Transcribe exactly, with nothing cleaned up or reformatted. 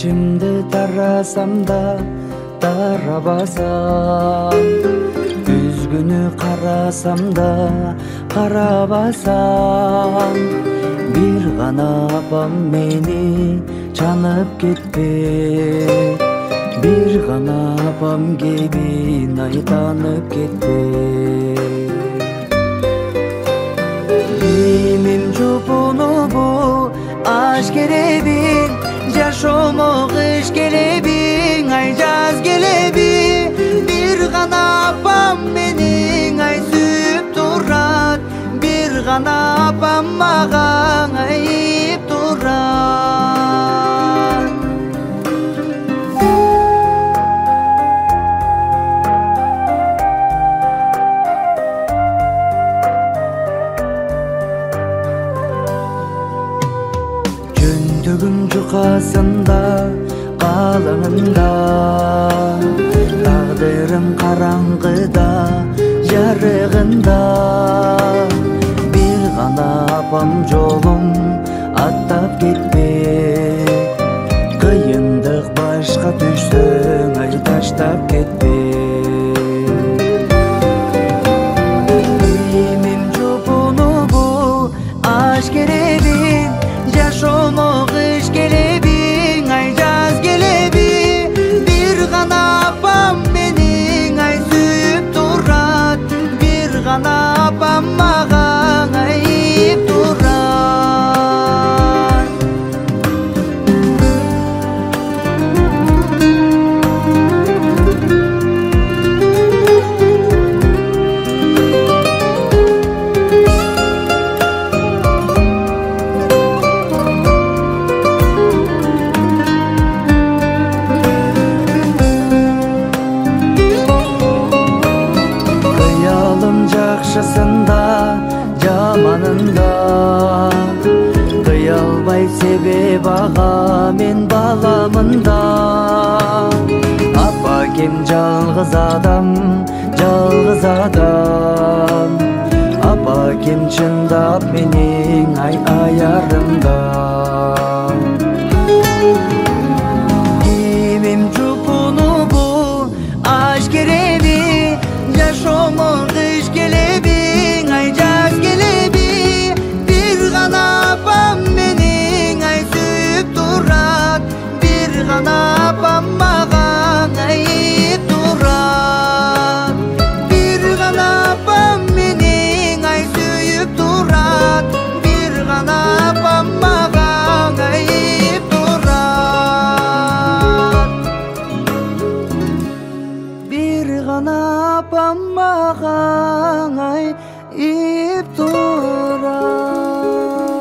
ичимди тарасам да тарабасам, күзгүнү карасам да карабасам, бир гана апам мени чанып кетпек, бир гана апам кебин айтанып кетпек. Имим жупунубу аш келебин, жашомо кыш келебин, ай жаз келеби, бир гана апам менин ай сүйүп турат, бир гана апам мага айып турат. Жөндөгүм жукасында калыңында, тагдырым караңгыда жарыгында, бир гана апам жолум аттап кетпек, кыйындык башка түшсөң ай таштап кетпек. Имим жупунубу аш келебин, жашомо кыш келебин, ай жаз келеби, бир гана апам менин ай сүйүп турат, бир гана апам мага айып турат. Жакшысында жаманында кыя албай себеп ага мен баламында. Апа кем жалгыз адам, жалгыз адам, апа кем чындап менин ай аярымда. Кимим жупунубу аш келеби, жашомо кыш келеби, ай жаз келеби, бир гана апам менин ай сүйүп турат, бир гана апам мага айып турат, бир гана апам менин ай сүйүп турат, бир гана апам мага айып турат, бир гана апам мага айып турат.